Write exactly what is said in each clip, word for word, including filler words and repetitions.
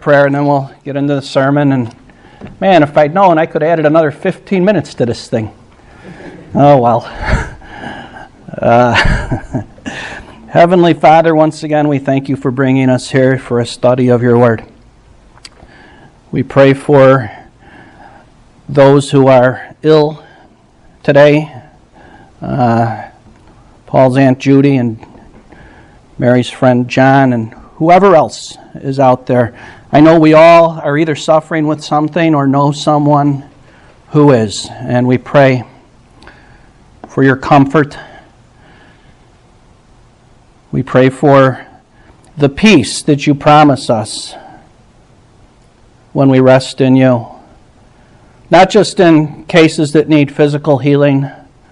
prayer, and then we'll get into the sermon. And man, if I'd known, I could have added another fifteen minutes to this thing. Oh, well. Uh, Heavenly Father, once again, we thank you for bringing us here for a study of your word. We pray for those who are ill today. Uh, Paul's Aunt Judy and Mary's friend John and whoever else is out there. I know we all are either suffering with something or know someone who is. And we pray for your comfort. We pray for the peace that you promise us when we rest in you. Not just in cases that need physical healing,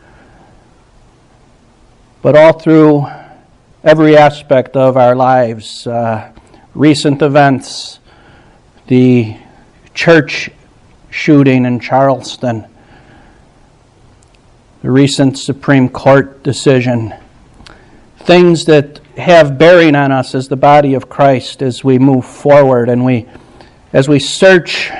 but all through every aspect of our lives. Uh, recent events, the church shooting in Charleston, the recent Supreme Court decision, things that have bearing on us as the body of Christ as we move forward and we, as we search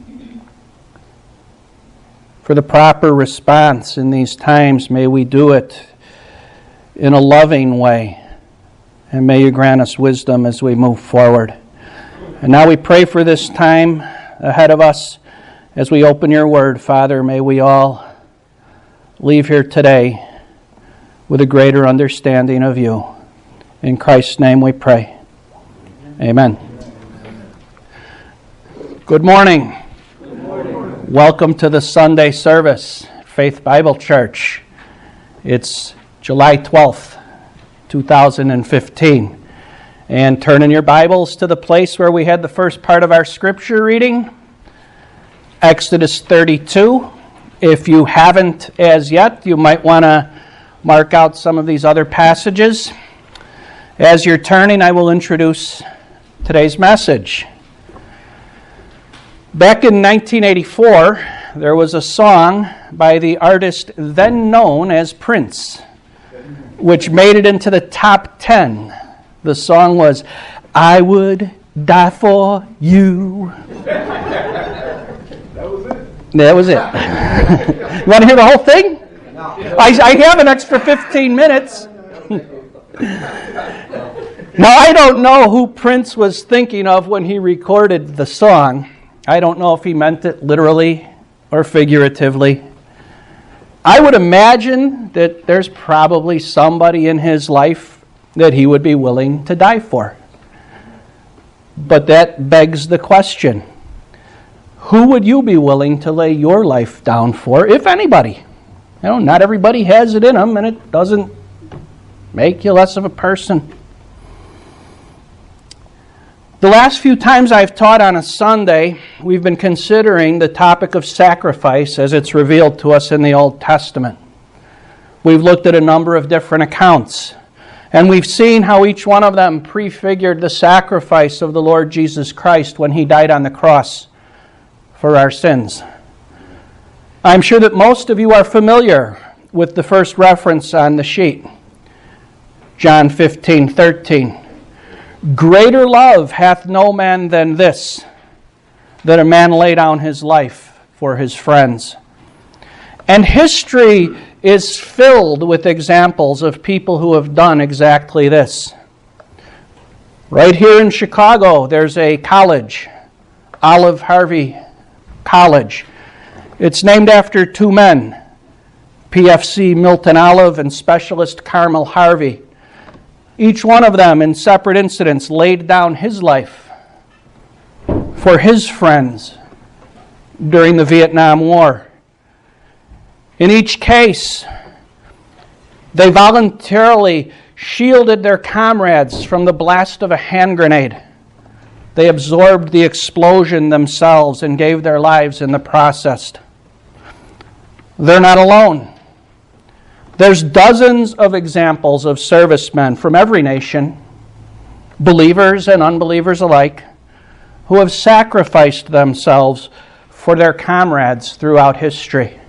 for the proper response in these times. May we do it in a loving way, and may you grant us wisdom as we move forward. And now we pray for this time ahead of us as we open your word. Father, may we all leave here today with a greater understanding of you. In Christ's name we pray. Amen. Good morning. Good morning. Welcome to the Sunday service, Faith Bible Church. It's July twelfth, two thousand fifteen. And turn in your Bibles to the place where we had the first part of our scripture reading, Exodus thirty-two. If you haven't as yet, you might want to mark out some of these other passages. As you're turning, I will introduce today's message. Back in nineteen eighty-four, there was a song by the artist then known as Prince, which made it into the top ten. The song was, "I Would Die For You." That was it? That was it. You want to hear the whole thing? No. I, I have an extra fifteen minutes. Now, I don't know who Prince was thinking of when he recorded the song. I don't know if he meant it literally or figuratively. I would imagine that there's probably somebody in his life that he would be willing to die for. But that begs the question, who would you be willing to lay your life down for, if anybody? You know, not everybody has it in them, and it doesn't make you less of a person. The last few times I've taught on a Sunday, we've been considering the topic of sacrifice as it's revealed to us in the Old Testament. We've looked at a number of different accounts, and we've seen how each one of them prefigured the sacrifice of the Lord Jesus Christ when he died on the cross for our sins. I'm sure that most of you are familiar with the first reference on the sheet, John fifteen thirteen. "Greater love hath no man than this, that a man lay down his life for his friends." And history is filled with examples of people who have done exactly this. Right here in Chicago, there's a college, Olive Harvey College. It's named after two men, P F C Milton Olive and Specialist Carmel Harvey. Each one of them, in separate incidents, laid down his life for his friends during the Vietnam War. In each case, they voluntarily shielded their comrades from the blast of a hand grenade. They absorbed the explosion themselves and gave their lives in the process. They're not alone. There's dozens of examples of servicemen from every nation, believers and unbelievers alike, who have sacrificed themselves for their comrades throughout history.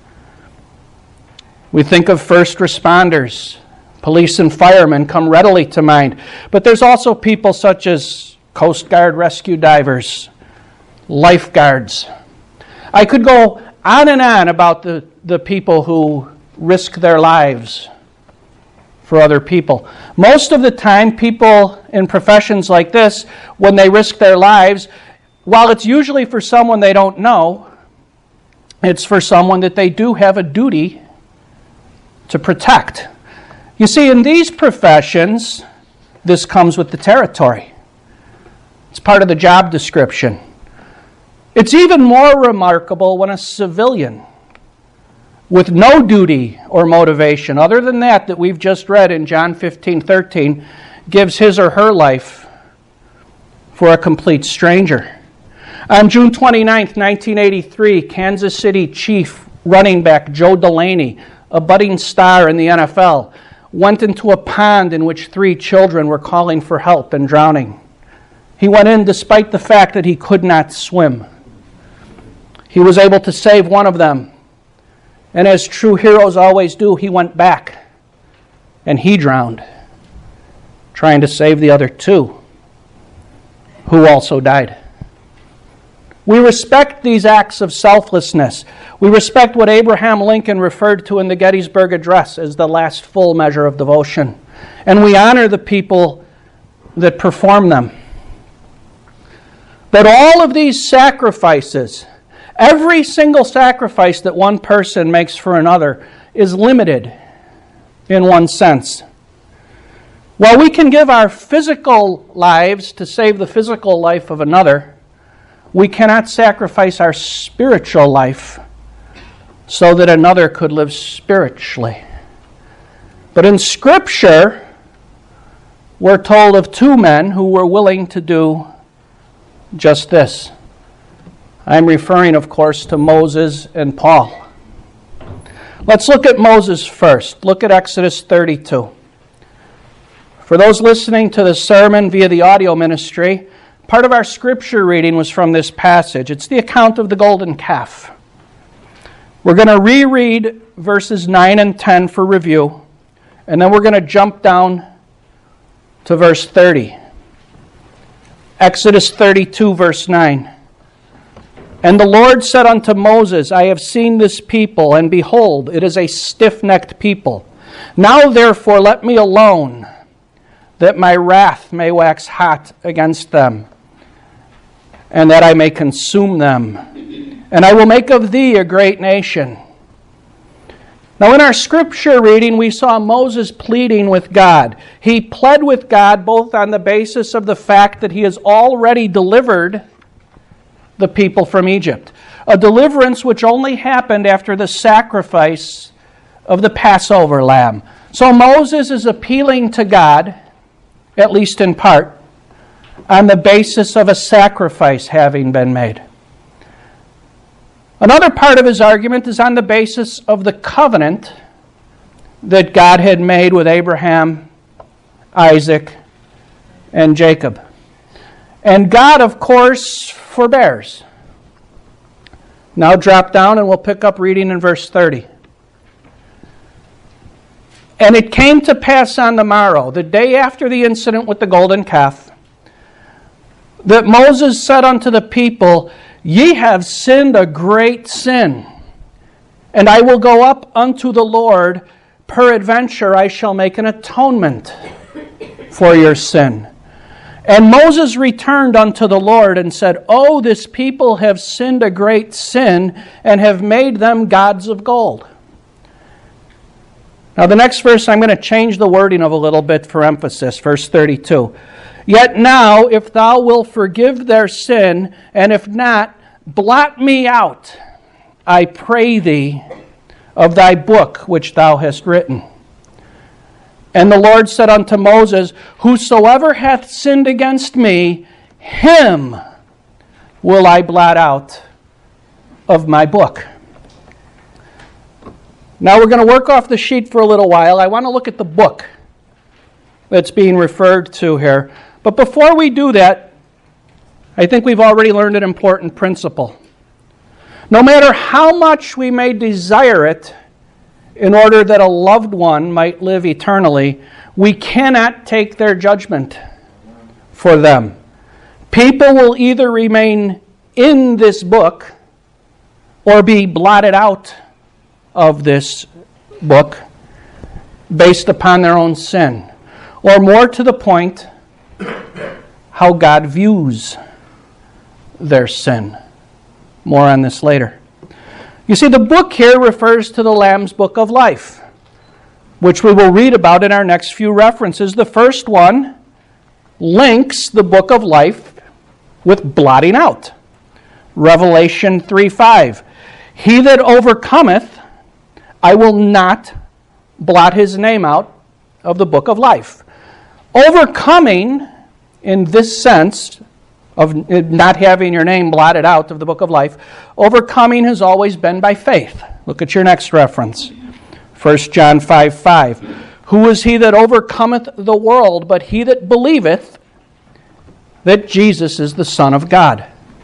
We think of first responders. Police and firemen come readily to mind. But there's also people such as Coast Guard rescue divers, lifeguards. I could go on and on about the, the people who risk their lives for other people. Most of the time, people in professions like this, when they risk their lives, while it's usually for someone they don't know, it's for someone that they do have a duty to protect. You see, in these professions, this comes with the territory. It's part of the job description. It's even more remarkable when a civilian with no duty or motivation, other than that that we've just read in John fifteen thirteen, gives his or her life for a complete stranger. On June twenty-ninth, nineteen eighty-three, Kansas City Chief running back Joe Delaney, a budding star in the N F L, went into a pond in which three children were calling for help and drowning. He went in despite the fact that he could not swim. He was able to save one of them. And as true heroes always do, he went back and he drowned, trying to save the other two, who also died. We respect these acts of selflessness. We respect what Abraham Lincoln referred to in the Gettysburg Address as the last full measure of devotion. And we honor the people that perform them. But all of these sacrifices, every single sacrifice that one person makes for another, is limited in one sense. While we can give our physical lives to save the physical life of another, we cannot sacrifice our spiritual life so that another could live spiritually. But in Scripture, we're told of two men who were willing to do just this. I'm referring, of course, to Moses and Paul. Let's look at Moses first. Look at Exodus thirty-two. For those listening to the sermon via the audio ministry, part of our scripture reading was from this passage. It's the account of the golden calf. We're going to reread verses nine and ten for review, and then we're going to jump down to verse thirty. Exodus thirty-two, verse nine. And the Lord said unto Moses, I have seen this people, and behold, it is a stiff-necked people. Now therefore let me alone, that my wrath may wax hot against them, and that I may consume them. And I will make of thee a great nation. Now in our scripture reading, we saw Moses pleading with God. He pled with God both on the basis of the fact that he has already delivered the people from Egypt, a deliverance which only happened after the sacrifice of the Passover lamb. So Moses is appealing to God, at least in part, on the basis of a sacrifice having been made. Another part of his argument is on the basis of the covenant that God had made with Abraham, Isaac, and Jacob. And God, of course, forbears. Now drop down and we'll pick up reading in verse thirty. And it came to pass on the morrow, the day after the incident with the golden calf, that Moses said unto the people, Ye have sinned a great sin, and I will go up unto the Lord, peradventure I shall make an atonement for your sin. And Moses returned unto the Lord and said, Oh, this people have sinned a great sin, and have made them gods of gold. Now the next verse I'm going to change the wording of a little bit for emphasis, verse thirty-two. Yet now, if thou wilt forgive their sin, and if not, blot me out, I pray thee, of thy book which thou hast written. And the Lord said unto Moses, Whosoever hath sinned against me, him will I blot out of my book. Now we're going to work off the sheet for a little while. I want to look at the book that's being referred to here. But before we do that, I think we've already learned an important principle. No matter how much we may desire it, in order that a loved one might live eternally, we cannot take their judgment for them. People will either remain in this book or be blotted out of this book based upon their own sin. Or more to the point, how God views their sin. More on this later. You see, the book here refers to the Lamb's Book of Life, which we will read about in our next few references. The first one links the book of life with blotting out. Revelation three five. He that overcometh, I will not blot his name out of the book of life. Overcoming, in this sense of not having your name blotted out of the book of life, overcoming has always been by faith. Look at your next reference. First John five five. Who is he that overcometh the world but he that believeth that Jesus is the Son of God?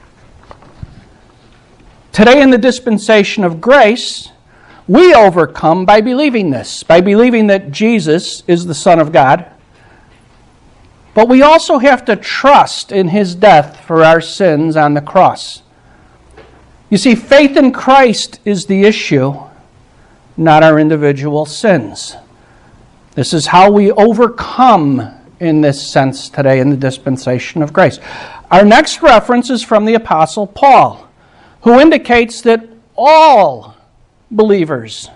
Today in the dispensation of grace, we overcome by believing this, by believing that Jesus is the Son of God. But we also have to trust in His death for our sins on the cross. You see, faith in Christ is the issue, not our individual sins. This is how we overcome in this sense today in the dispensation of grace. Our next reference is from the Apostle Paul, who indicates that all believers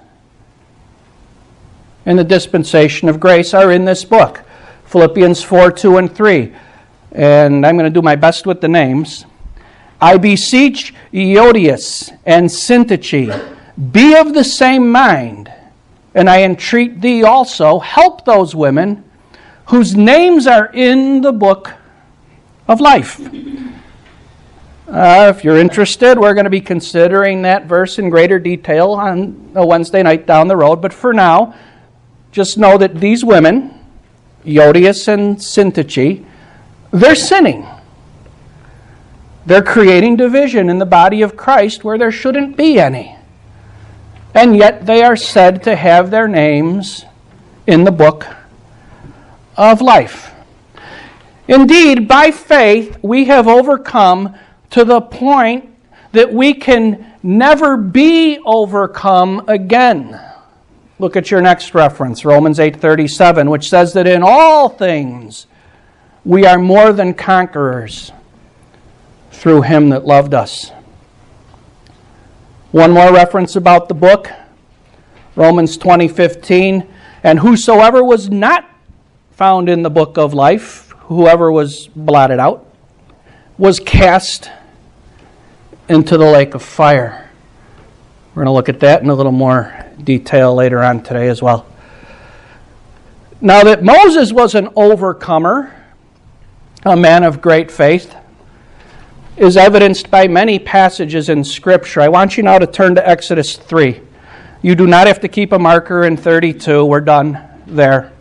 in the dispensation of grace are in this book. Philippians four, two, and three. And I'm going to do my best with the names. I beseech Euodias and Syntyche, be of the same mind, and I entreat thee also, help those women whose names are in the book of life. Uh, if you're interested, we're going to be considering that verse in greater detail on a Wednesday night down the road. But for now, just know that these women, Euodias and Syntyche, they're sinning. They're creating division in the body of Christ where there shouldn't be any. And yet they are said to have their names in the book of life. Indeed, by faith, we have overcome to the point that we can never be overcome again. Look at your next reference, Romans eight thirty-seven, which says that in all things we are more than conquerors through Him that loved us. One more reference about the book, Romans twenty fifteen, and whosoever was not found in the book of life, whoever was blotted out, was cast into the lake of fire. We're going to look at that in a little more detail later on today as well. Now that Moses was an overcomer, a man of great faith, is evidenced by many passages in Scripture. I want you now to turn to Exodus three. You do not have to keep a marker in thirty-two. We're done there.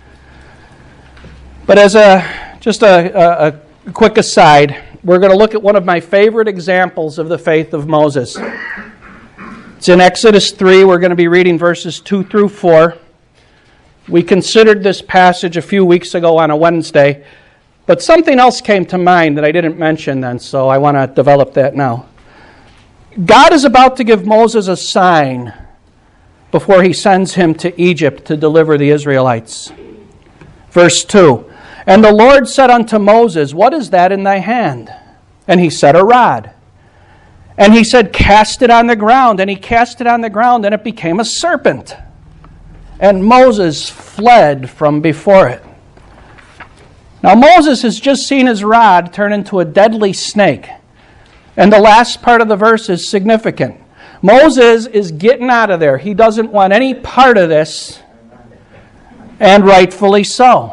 But as a just a, a, a quick aside, we're going to look at one of my favorite examples of the faith of Moses. It's in Exodus three. We're going to be reading verses two through four. We considered this passage a few weeks ago on a Wednesday, but something else came to mind that I didn't mention then, so I want to develop that now. God is about to give Moses a sign before He sends him to Egypt to deliver the Israelites. Verse two. And the Lord said unto Moses, what is that in thy hand? And he said, a rod. And he said, cast it on the ground. And he cast it on the ground, and it became a serpent. And Moses fled from before it. Now Moses has just seen his rod turn into a deadly snake. And the last part of the verse is significant. Moses is getting out of there. He doesn't want any part of this, and rightfully so.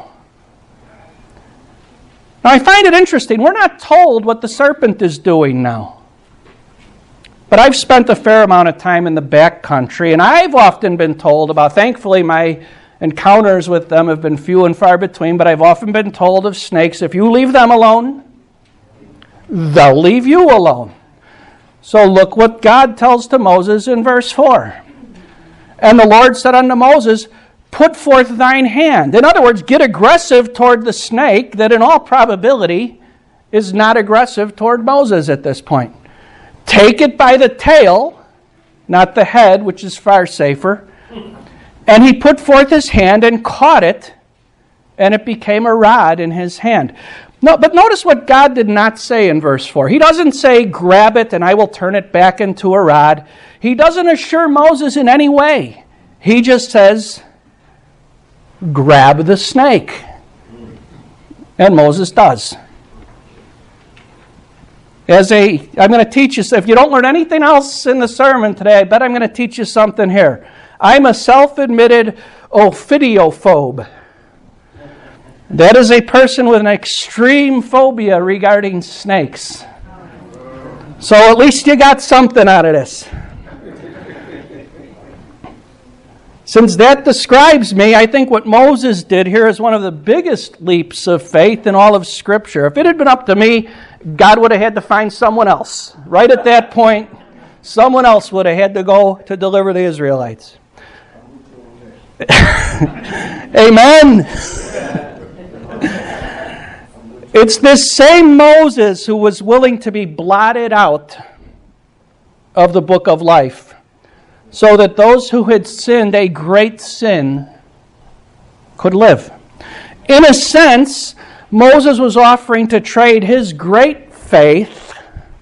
Now, I find it interesting. We're not told what the serpent is doing now. But I've spent a fair amount of time in the back country, and I've often been told about, thankfully my encounters with them have been few and far between, but I've often been told of snakes, if you leave them alone, they'll leave you alone. So look what God tells to Moses in verse four. And the Lord said unto Moses, put forth thine hand. In other words, get aggressive toward the snake that in all probability is not aggressive toward Moses at this point. Take it by the tail, not the head, which is far safer. And he put forth his hand and caught it, and it became a rod in his hand. No, but notice what God did not say in verse four. He doesn't say, grab it and I will turn it back into a rod. He doesn't assure Moses in any way. He just says, grab the snake. And Moses does. As a, I'm going to teach you, if you don't learn anything else in the sermon today, I bet I'm going to teach you something here. I'm a self-admitted ophidiophobe. That is a person with an extreme phobia regarding snakes. So at least you got something out of this. Since that describes me, I think what Moses did here is one of the biggest leaps of faith in all of Scripture. If it had been up to me, God would have had to find someone else. Right at that point, someone else would have had to go to deliver the Israelites. Amen. It's this same Moses who was willing to be blotted out of the book of life so that those who had sinned a great sin could live. In a sense, Moses was offering to trade his great faith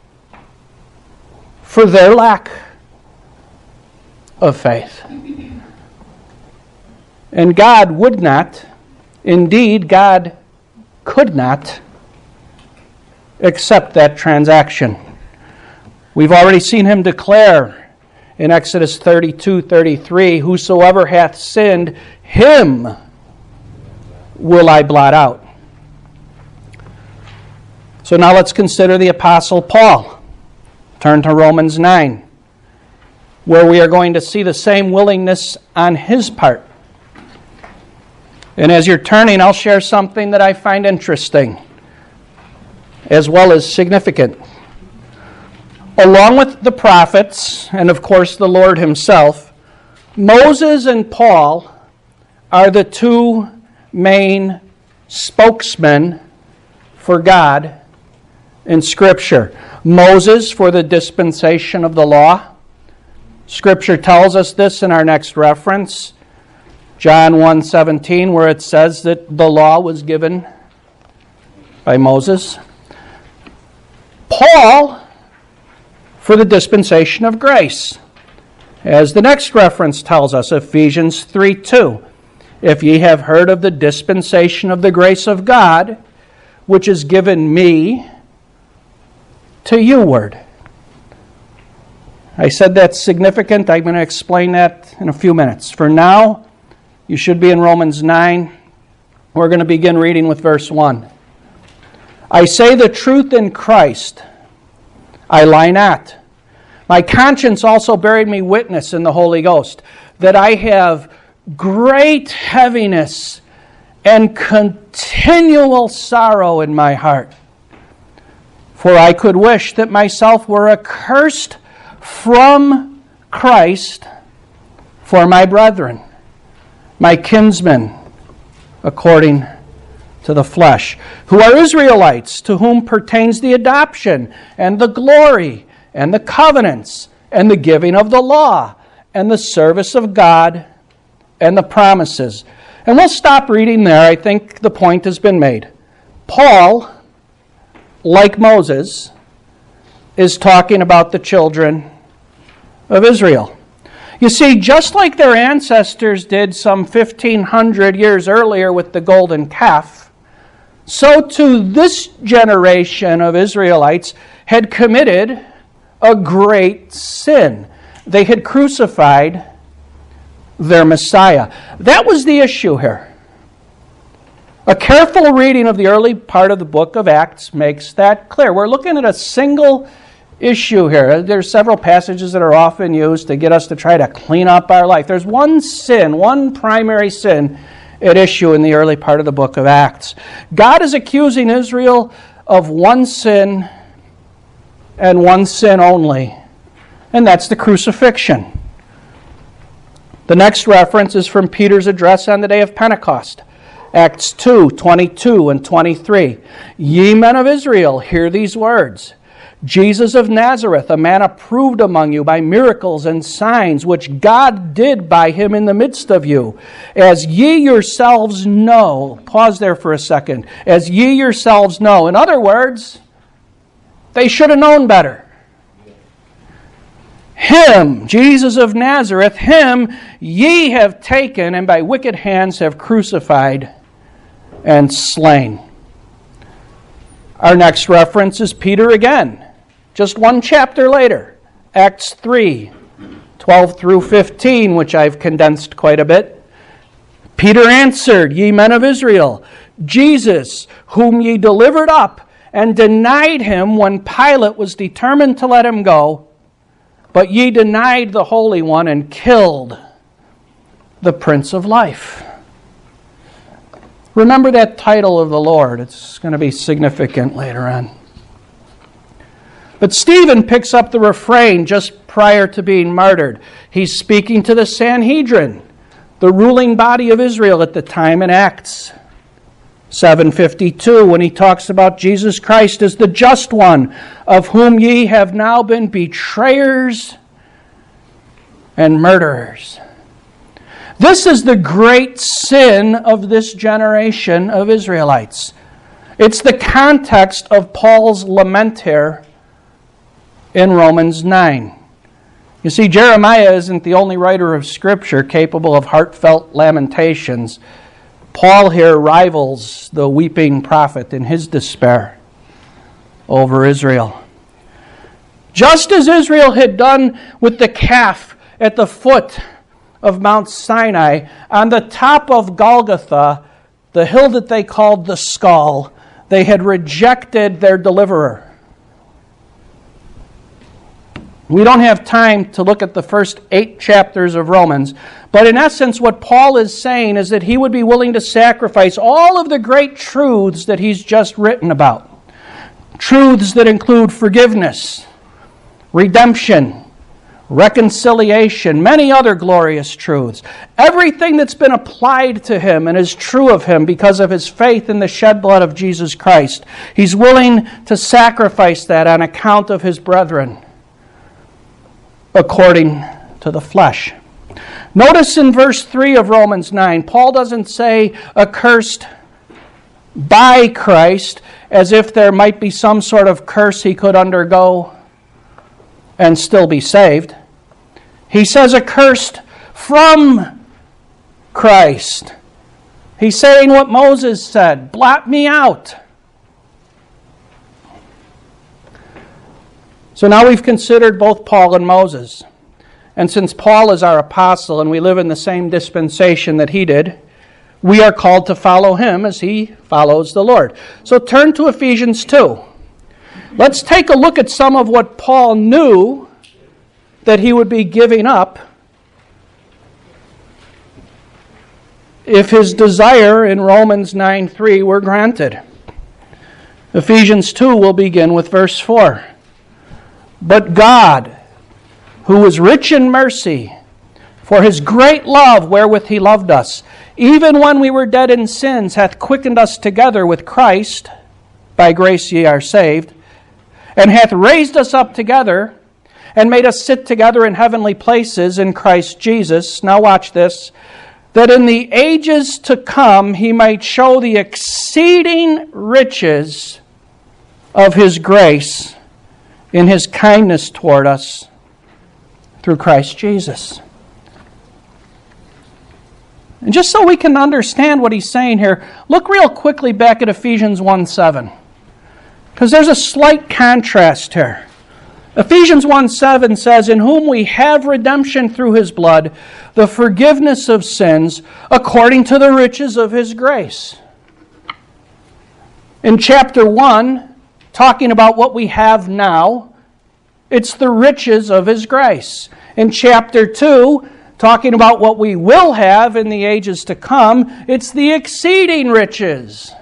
for their lack of faith. And God would not, indeed, God could not accept that transaction. We've already seen him declare in Exodus thirty-two thirty-three, whosoever hath sinned, him will I blot out. So now let's consider the Apostle Paul. Turn to Romans nine, where we are going to see the same willingness on his part. And as you're turning, I'll share something that I find interesting, as well as significant. Along with the prophets, and of course the Lord himself, Moses and Paul are the two main spokesmen for God in Scripture. Moses for the dispensation of the law. Scripture tells us this in our next reference, John one seventeen, where it says that the law was given by Moses. Paul for the dispensation of grace. As the next reference tells us, Ephesians three two, if ye have heard of the dispensation of the grace of God, which is given me to you word. I said that's significant. I'm going to explain that in a few minutes. For now, you should be in Romans nine. We're going to begin reading with verse one. I say the truth in Christ, I lie not. My conscience also bearing me witness in the Holy Ghost, that I have great heaviness and continual sorrow in my heart. For I could wish that myself were accursed from Christ for my brethren, my kinsmen, according to the flesh, who are Israelites, to whom pertains the adoption, and the glory, and the covenants, and the giving of the law, and the service of God, and the promises. And we'll stop reading there. I think the point has been made. Paul, like Moses, is talking about the children of Israel. You see, just like their ancestors did some fifteen hundred years earlier with the golden calf, so too this generation of Israelites had committed a great sin. They had crucified their Messiah. That was the issue here. A careful reading of the early part of the book of Acts makes that clear. We're looking at a single issue here. There's several passages that are often used to get us to try to clean up our life. There's one sin, one primary sin at issue in the early part of the book of Acts. God is accusing Israel of one sin and one sin only, and that's the crucifixion. The next reference is from Peter's address on the day of Pentecost. Acts two, twenty-two and twenty-three. Ye men of Israel, hear these words. Jesus of Nazareth, a man approved among you by miracles and signs, which God did by him in the midst of you. As ye yourselves know. Pause there for a second. As ye yourselves know. In other words, they should have known better. Him, Jesus of Nazareth, him ye have taken and by wicked hands have crucified and slain. Our next reference is Peter again. Just one chapter later, Acts three, twelve through fifteen, which I've condensed quite a bit. Peter answered, Ye men of Israel, Jesus, whom ye delivered up and denied him when Pilate was determined to let him go, but ye denied the Holy One and killed the Prince of Life. Remember that title of the Lord. It's going to be significant later on. But Stephen picks up the refrain just prior to being martyred. He's speaking to the Sanhedrin, the ruling body of Israel at the time in Acts seven fifty-two, when he talks about Jesus Christ as the just one, of whom ye have now been betrayers and murderers. This is the great sin of this generation of Israelites. It's the context of Paul's lament here in Romans nine. You see, Jeremiah isn't the only writer of Scripture capable of heartfelt lamentations. Paul here rivals the weeping prophet in his despair over Israel. Just as Israel had done with the calf at the foot of Mount Sinai, on the top of Golgotha, the hill that they called the skull, they had rejected their deliverer. We don't have time to look at the first eight chapters of Romans, but in essence what Paul is saying is that he would be willing to sacrifice all of the great truths that he's just written about. Truths that include forgiveness, redemption, reconciliation, many other glorious truths. Everything that's been applied to him and is true of him because of his faith in the shed blood of Jesus Christ. He's willing to sacrifice that on account of his brethren, according to the flesh. Notice in verse three of Romans nine, Paul doesn't say accursed by Christ as if there might be some sort of curse he could undergo and still be saved. He says accursed from Christ. He's saying what Moses said, blot me out. So now we've considered both Paul and Moses. And since Paul is our apostle and we live in the same dispensation that he did, we are called to follow him as he follows the Lord. So turn to Ephesians two. Let's take a look at some of what Paul knew that he would be giving up if his desire in Romans nine three were granted. Ephesians two will begin with verse four. But God, who is rich in mercy, for his great love wherewith he loved us, even when we were dead in sins, hath quickened us together with Christ, by grace ye are saved, and hath raised us up together, and made us sit together in heavenly places in Christ Jesus. Now watch this. That in the ages to come he might show the exceeding riches of his grace in his kindness toward us through Christ Jesus. And just so we can understand what he's saying here, look real quickly back at Ephesians one seven. Because there's a slight contrast here. Ephesians one seven says, in whom we have redemption through his blood, the forgiveness of sins, according to the riches of his grace. In chapter one, talking about what we have now, it's the riches of his grace. In chapter two, talking about what we will have in the ages to come, it's the exceeding riches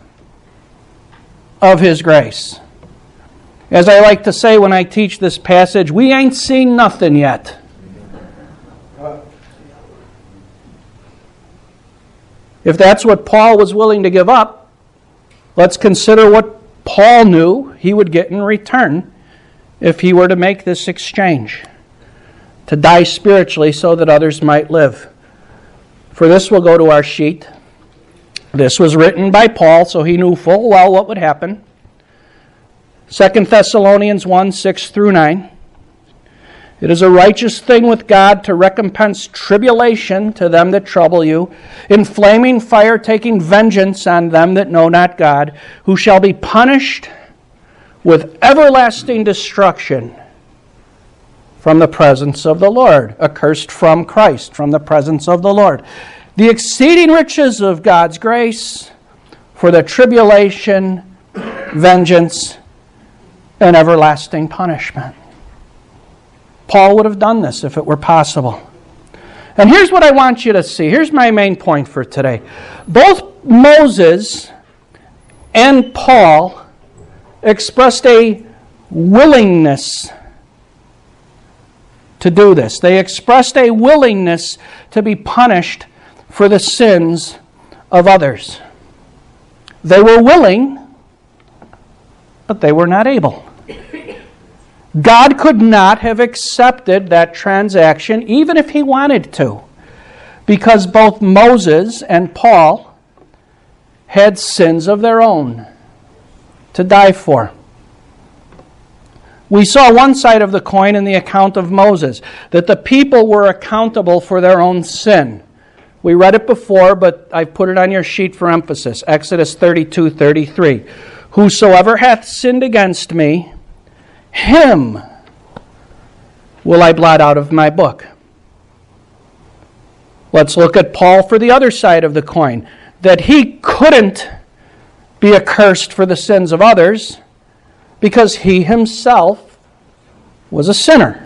of his grace. As I like to say when I teach this passage, we ain't seen nothing yet. If that's what Paul was willing to give up, let's consider what Paul knew he would get in return if he were to make this exchange, to die spiritually so that others might live. For this, we'll go to our sheet. This was written by Paul, so he knew full well what would happen. Second Thessalonians one, six through nine. It is a righteous thing with God to recompense tribulation to them that trouble you, in flaming fire taking vengeance on them that know not God, who shall be punished with everlasting destruction from the presence of the Lord, accursed from Christ, from the presence of the Lord. The exceeding riches of God's grace for the tribulation, vengeance, and everlasting punishment. Paul would have done this if it were possible. And here's what I want you to see. Here's my main point for today. Both Moses and Paul expressed a willingness to do this. They expressed a willingness to be punished for the sins of others. They were willing, but they were not able. God could not have accepted that transaction even if he wanted to, because both Moses and Paul had sins of their own to die for. We saw one side of the coin in the account of Moses, that the people were accountable for their own sin. We read it before, but I've put it on your sheet for emphasis. Exodus thirty-two thirty-three. Whosoever hath sinned against me, him will I blot out of my book. Let's look at Paul for the other side of the coin, that he couldn't be accursed for the sins of others because he himself was a sinner.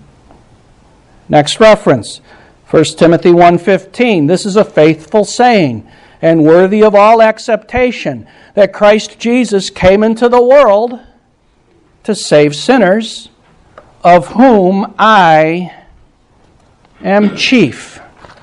Next reference, First Timothy one fifteen. This is a faithful saying and worthy of all acceptation, that Christ Jesus came into the world to save sinners, of whom I am chief.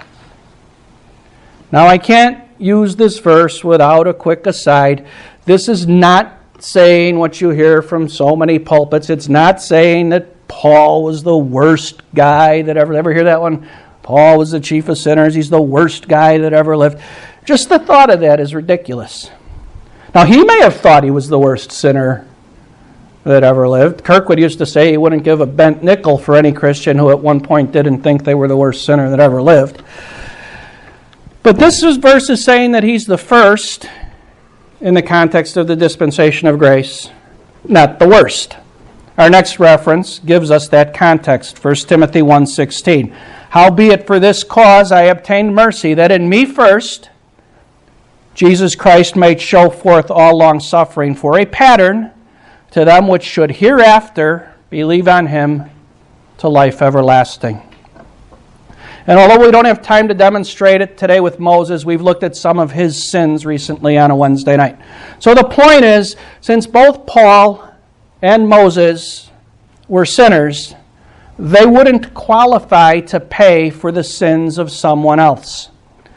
Now, I can't use this verse without a quick aside. This is not saying what you hear from so many pulpits. It's not saying that Paul was the worst guy that ever, ever hear that one? Paul was the chief of sinners. He's the worst guy that ever lived. Just the thought of that is ridiculous. Now, he may have thought he was the worst sinner that ever lived. Kirkwood used to say he wouldn't give a bent nickel for any Christian who at one point didn't think they were the worst sinner that ever lived. But this verse is saying that he's the first in the context of the dispensation of grace, not the worst. Our next reference gives us that context, First Timothy one sixteen. Howbeit for this cause I obtained mercy, that in me first Jesus Christ might show forth all long-suffering for a pattern to them which should hereafter believe on him to life everlasting. And although we don't have time to demonstrate it today with Moses, we've looked at some of his sins recently on a Wednesday night. So the point is, since both Paul and Moses were sinners, they wouldn't qualify to pay for the sins of someone else.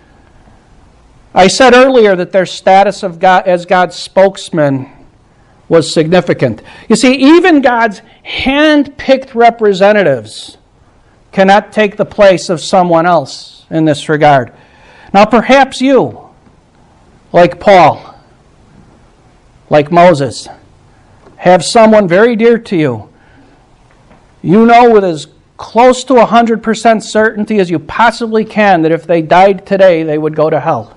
I said earlier that their status of God as God's spokesman was significant. You see, even God's hand-picked representatives cannot take the place of someone else in this regard. Now, perhaps you, like Paul, like Moses, have someone very dear to you. You know with as close to one hundred percent certainty as you possibly can that if they died today, they would go to hell.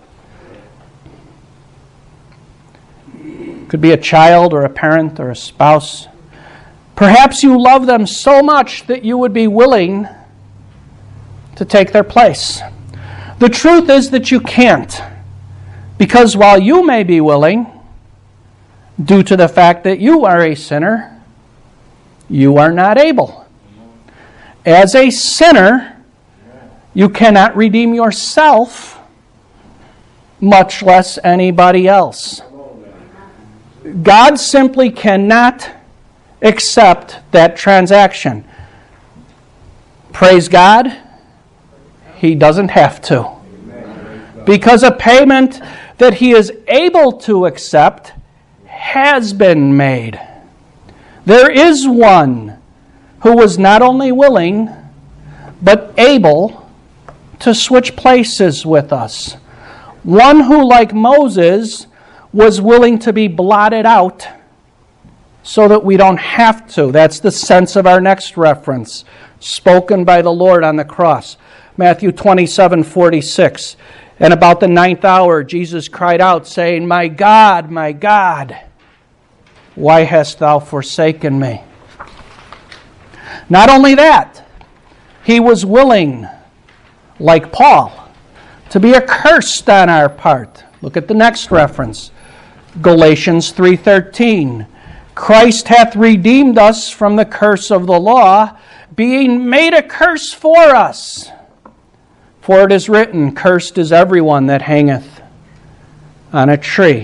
Could be a child or a parent or a spouse. Perhaps you love them so much that you would be willing to take their place. The truth is that you can't, because while you may be willing, due to the fact that you are a sinner, you are not able. As a sinner, you cannot redeem yourself, much less anybody else. God simply cannot accept that transaction. Praise God, He doesn't have to. because a payment that he is able to accept has been made. There is one who was not only willing, but able to switch places with us. One who, like Moses, was willing to be blotted out so that we don't have to. That's the sense of our next reference, spoken by the Lord on the cross. Matthew twenty-seven forty-six. And about the ninth hour, Jesus cried out, saying, My God, my God, why hast thou forsaken me? Not only that, he was willing, like Paul, to be accursed on our part. Look at the next reference, Galatians three thirteen. Christ hath redeemed us from the curse of the law, being made a curse for us. For it is written, Cursed is everyone that hangeth on a tree.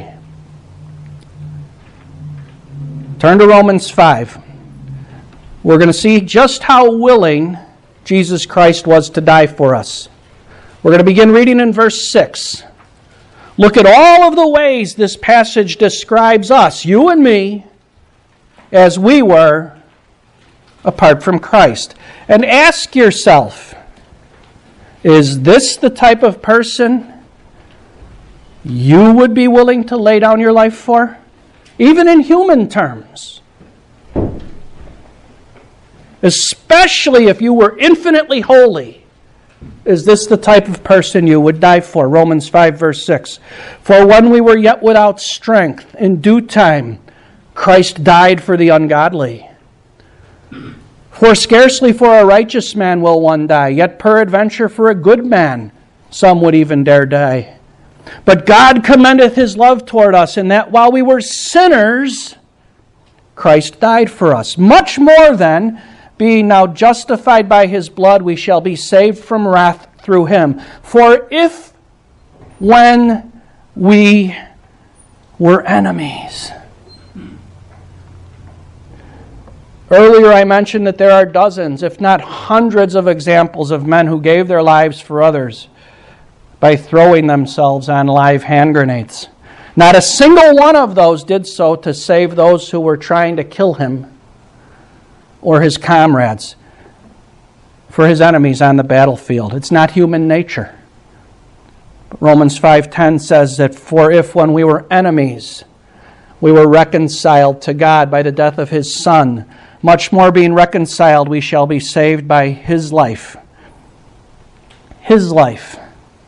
Turn to Romans five. We're going to see just how willing Jesus Christ was to die for us. We're going to begin reading in verse six. Look at all of the ways this passage describes us, you and me, as we were apart from Christ. And ask yourself, is this the type of person you would be willing to lay down your life for? Even in human terms. Especially if you were infinitely holy. Is this the type of person you would die for? Romans five verse six. For when we were yet without strength, in due time, Christ died for the ungodly. For scarcely for a righteous man will one die, yet peradventure for a good man some would even dare die. But God commendeth his love toward us, in that while we were sinners, Christ died for us. Much more then, being now justified by his blood, we shall be saved from wrath through him. For if, when we were enemies. Earlier I mentioned that there are dozens, if not hundreds of examples of men who gave their lives for others by throwing themselves on live hand grenades. Not a single one of those did so to save those who were trying to kill him or his comrades, for his enemies on the battlefield. It's not human nature. But Romans five ten says that, for if when we were enemies, we were reconciled to God by the death of his Son, much more being reconciled, we shall be saved by his life. His life.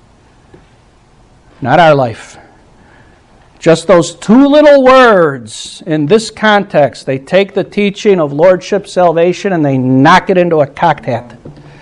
Not our life. Just those two little words in this context, they take the teaching of lordship salvation and they knock it into a cocked hat.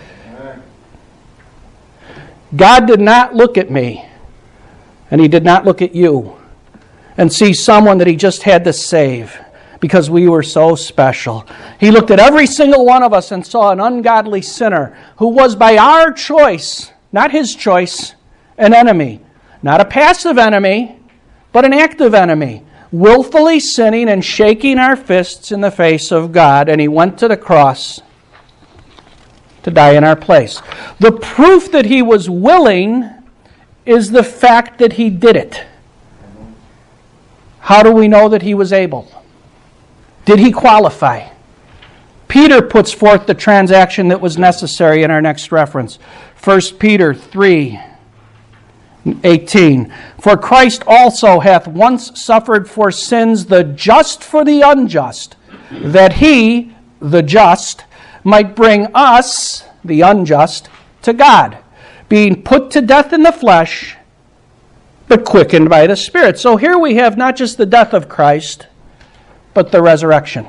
God did not look at me, and he did not look at you, and see someone that he just had to save because we were so special. He looked at every single one of us and saw an ungodly sinner who was by our choice, not his choice, an enemy. Not a passive enemy, but an active enemy, willfully sinning and shaking our fists in the face of God, and he went to the cross to die in our place. The proof that he was willing is the fact that he did it. How do we know that he was able? Did he qualify? Peter puts forth the transaction that was necessary in our next reference. First Peter three eighteen. For Christ also hath once suffered for sins, the just for the unjust, that he, the just, might bring us, the unjust, to God, being put to death in the flesh, but quickened by the Spirit. So here we have not just the death of Christ, but the resurrection.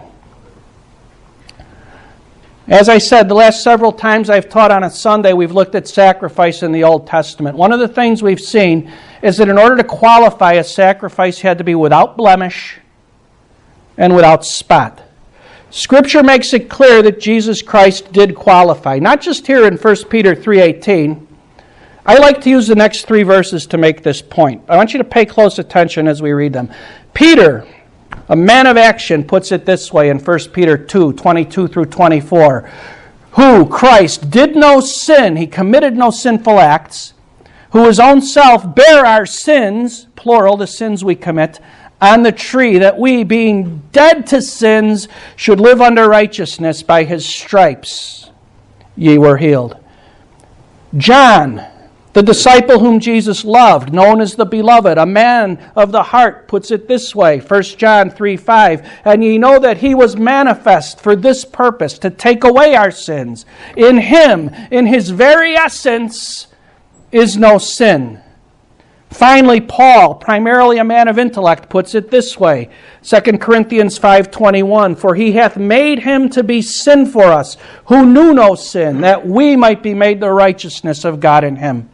As I said, the last several times I've taught on a Sunday, we've looked at sacrifice in the Old Testament. One of the things we've seen is that in order to qualify, a sacrifice had to be without blemish and without spot. Scripture makes it clear that Jesus Christ did qualify. Not just here in First Peter three eighteen. I like to use the next three verses to make this point. I want you to pay close attention as we read them. Peter, a man of action, puts it this way in First Peter two twenty-two through twenty-four. Who, Christ, did no sin, he committed no sinful acts, who his own self bare our sins, plural, the sins we commit, on the tree, that we, being dead to sins, should live under righteousness. By his stripes ye were healed. John, the disciple whom Jesus loved, known as the Beloved, a man of the heart, puts it this way, First John three five, and ye know that he was manifest for this purpose, to take away our sins. In him, in his very essence, is no sin. Finally, Paul, primarily a man of intellect, puts it this way, Second Corinthians five twenty-one, for he hath made him to be sin for us, who knew no sin, that we might be made the righteousness of God in him.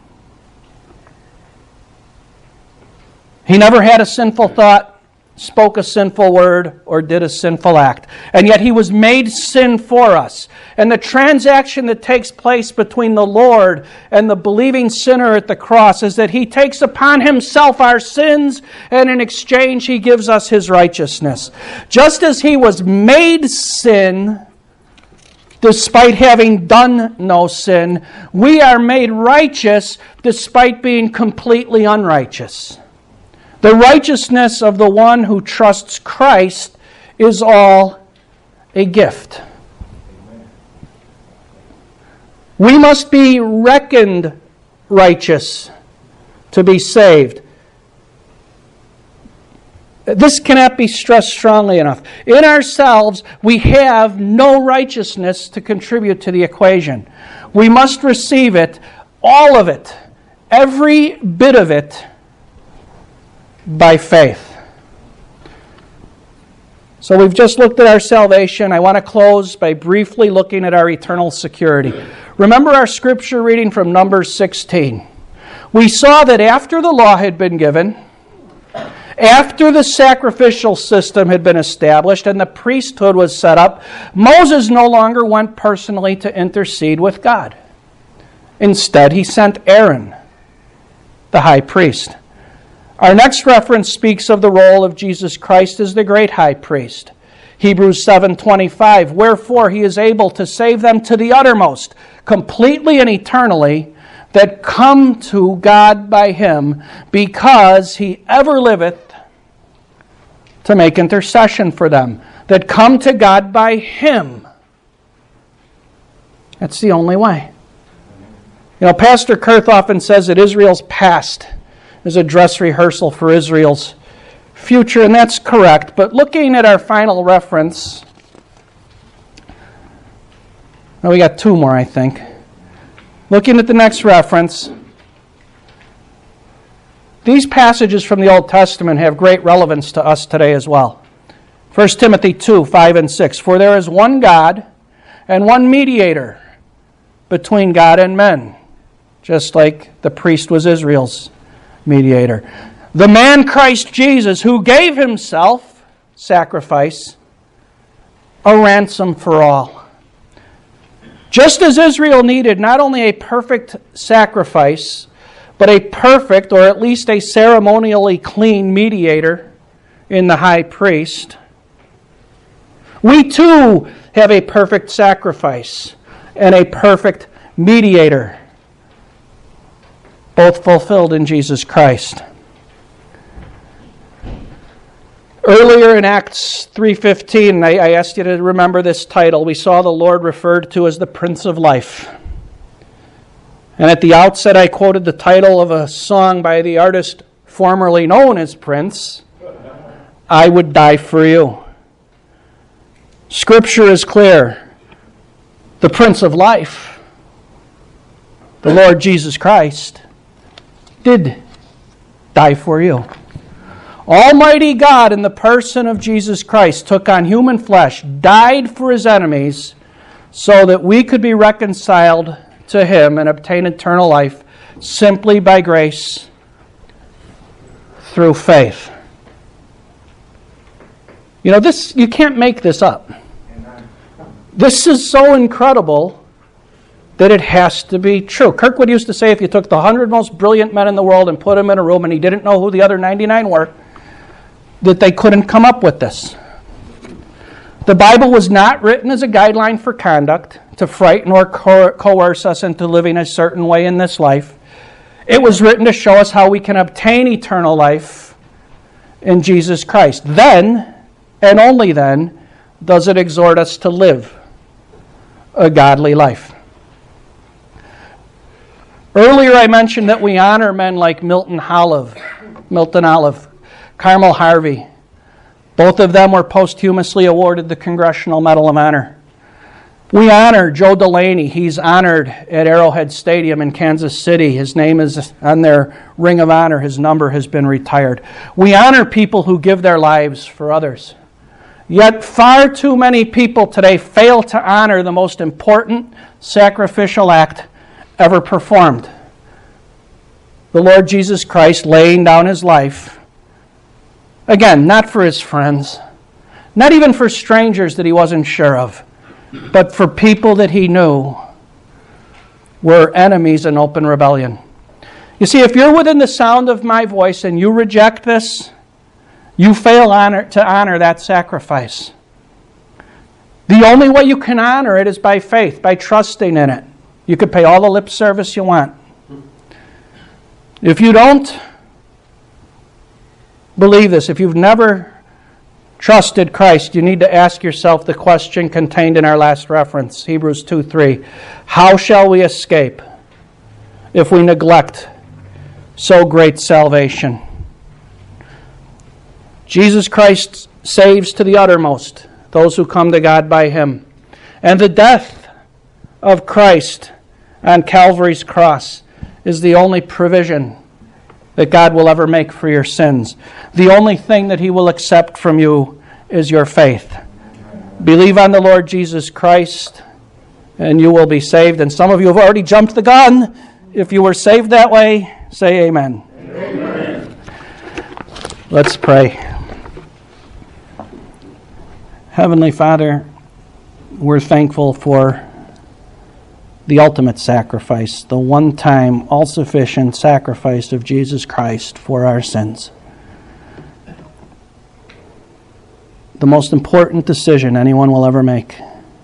He never had a sinful thought, spoke a sinful word, or did a sinful act. And yet he was made sin for us. And the transaction that takes place between the Lord and the believing sinner at the cross is that he takes upon himself our sins, and in exchange he gives us his righteousness. Just as he was made sin, despite having done no sin, we are made righteous despite being completely unrighteous. The righteousness of the one who trusts Christ is all a gift. We must be reckoned righteous to be saved. This cannot be stressed strongly enough. In ourselves, we have no righteousness to contribute to the equation. We must receive it, all of it, every bit of it, by faith. So we've just looked at our salvation. I want to close by briefly looking at our eternal security. Remember our scripture reading from Numbers sixteen. We saw that after the law had been given, after the sacrificial system had been established and the priesthood was set up, Moses no longer went personally to intercede with God. Instead, he sent Aaron, the high priest. Our next reference speaks of the role of Jesus Christ as the great high priest. Hebrews seven twenty-five, wherefore he is able to save them to the uttermost, completely and eternally, that come to God by him, because he ever liveth to make intercession for them, that come to God by him. That's the only way. You know, Pastor Kurth often says that Israel's past is a dress rehearsal for Israel's future, and that's correct. But looking at our final reference, well, we got two more, I think. Looking at the next reference, these passages from the Old Testament have great relevance to us today as well. First Timothy two, five and six, for there is one God and one mediator between God and men, just like the priest was Israel's mediator. The man Christ Jesus, who gave himself, sacrifice, a ransom for all. Just as Israel needed not only a perfect sacrifice, but a perfect, or at least a ceremonially clean mediator in the high priest, we too have a perfect sacrifice and a perfect mediator, both fulfilled in Jesus Christ. Earlier in Acts three fifteen, I, I asked you to remember this title. We saw the Lord referred to as the Prince of Life. And at the outset, I quoted the title of a song by the artist formerly known as Prince, I Would Die for You. Scripture is clear. The Prince of Life, the Lord Jesus Christ, did die for you. Almighty God, in the person of Jesus Christ, took on human flesh, died for his enemies, so that we could be reconciled to him and obtain eternal life simply by grace through faith. You know, this, you can't make this up. This is so incredible that it has to be true. Kirkwood used to say if you took the hundred most brilliant men in the world and put them in a room and he didn't know who the other ninety-nine were, that they couldn't come up with this. The Bible was not written as a guideline for conduct to frighten or co- coerce us into living a certain way in this life. It was written to show us how we can obtain eternal life in Jesus Christ. Then, and only then, does it exhort us to live a godly life. Earlier I mentioned that we honor men like Milton Olive, Milton Olive, Carmel Harvey. Both of them were posthumously awarded the Congressional Medal of Honor. We honor Joe Delaney. He's honored at Arrowhead Stadium in Kansas City. His name is on their Ring of Honor. His number has been retired. We honor people who give their lives for others. Yet far too many people today fail to honor the most important sacrificial act ever performed. The Lord Jesus Christ laying down His life, again, not for His friends, not even for strangers that He wasn't sure of, but for people that He knew were enemies in open rebellion. You see, if you're within the sound of my voice and you reject this, you fail honor, to honor that sacrifice. The only way you can honor it is by faith, by trusting in it. You could pay all the lip service you want. If you don't believe this, if you've never trusted Christ, you need to ask yourself the question contained in our last reference, Hebrews two three. How shall we escape if we neglect so great salvation? Jesus Christ saves to the uttermost those who come to God by Him. And the death of Christ on Calvary's cross is the only provision that God will ever make for your sins. The only thing that He will accept from you is your faith. Believe on the Lord Jesus Christ and you will be saved. And some of you have already jumped the gun. If you were saved that way, say amen. Amen. Let's pray. Heavenly Father, we're thankful for the ultimate sacrifice, the one-time, all-sufficient sacrifice of Jesus Christ for our sins. The most important decision anyone will ever make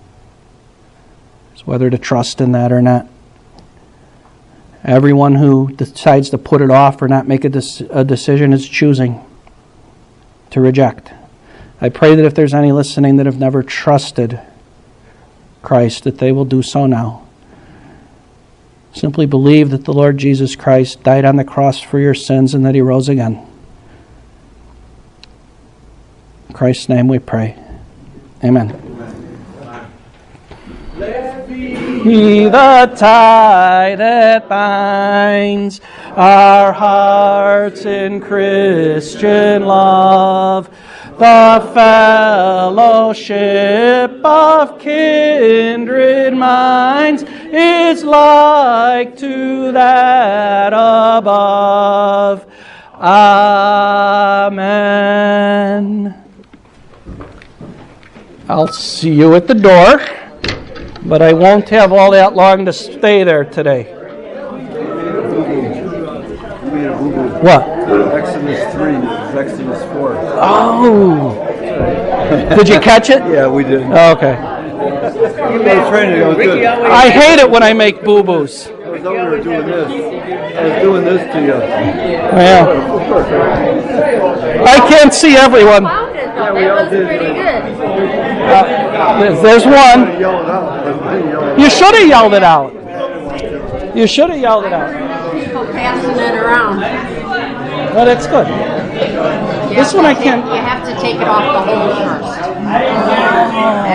is whether to trust in that or not. Everyone who decides to put it off or not make a, de- a decision is choosing to reject. I pray that if there's any listening that have never trusted Christ, that they will do so now. Simply believe that the Lord Jesus Christ died on the cross for your sins and that He rose again. In Christ's name we pray. Amen. Let be the tie that binds our hearts in Christian love, the fellowship of kindred minds is like to that above. Amen. I'll see you at the door, but I won't have all that long to stay there today. What? Exodus three, Exodus four. Oh. Did you catch it? Yeah, we did. Oh, okay. I hate it when I make boo-boos. I was over there doing this. I was doing this to you. Well, I can't see everyone. Yeah, we all did. Pretty good. Uh, there's one. You should have yelled it out. You should have yelled it out. People passing it around. Well, that's good. You This one I can't. You have to take it off the hole first.